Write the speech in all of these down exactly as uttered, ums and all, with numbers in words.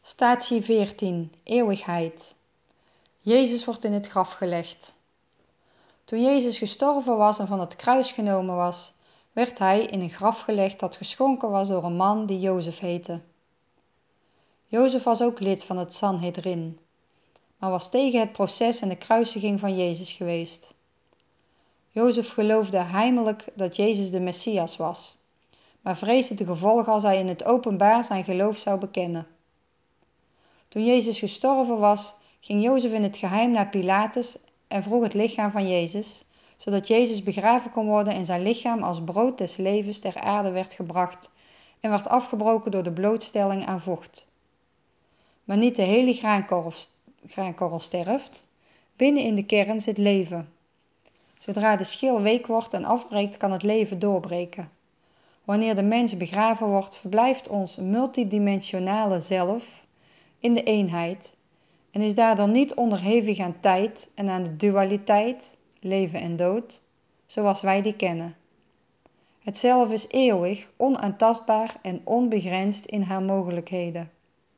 Statie veertien. Eeuwigheid. Jezus wordt in het graf gelegd. Toen Jezus gestorven was en van het kruis genomen was, werd hij in een graf gelegd dat geschonken was door een man die Jozef heette. Jozef was ook lid van het Sanhedrin, maar was tegen het proces en de kruisiging van Jezus geweest. Jozef geloofde heimelijk dat Jezus de Messias was, maar vreesde de gevolgen als hij in het openbaar zijn geloof zou bekennen. Toen Jezus gestorven was, ging Jozef in het geheim naar Pilatus en vroeg het lichaam van Jezus, zodat Jezus begraven kon worden en zijn lichaam als brood des levens ter aarde werd gebracht en werd afgebroken door de blootstelling aan vocht. Maar niet de hele graankorrel, graankorrel sterft, binnen in de kern zit leven. Zodra de schil week wordt en afbreekt, kan het leven doorbreken. Wanneer de mens begraven wordt, verblijft ons multidimensionale zelf in de eenheid en is daardoor niet onderhevig aan tijd en aan de dualiteit, leven en dood, zoals wij die kennen. Het zelf is eeuwig, onaantastbaar en onbegrensd in haar mogelijkheden.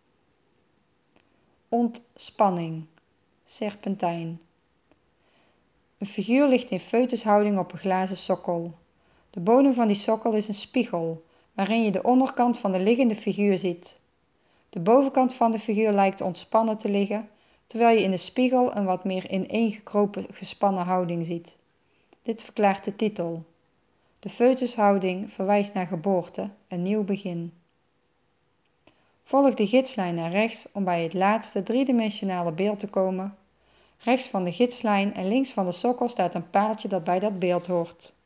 Ontspanning, serpentijn. Een figuur ligt in foetushouding op een glazen sokkel. De bodem van die sokkel is een spiegel, waarin je de onderkant van de liggende figuur ziet. De bovenkant van de figuur lijkt ontspannen te liggen, terwijl je in de spiegel een wat meer ineengekropen gespannen houding ziet. Dit verklaart de titel. De foetushouding verwijst naar geboorte, een nieuw begin. Volg de gidslijn naar rechts om bij het laatste driedimensionale beeld te komen. Rechts van de gidslijn en links van de sokkel staat een paaltje dat bij dat beeld hoort.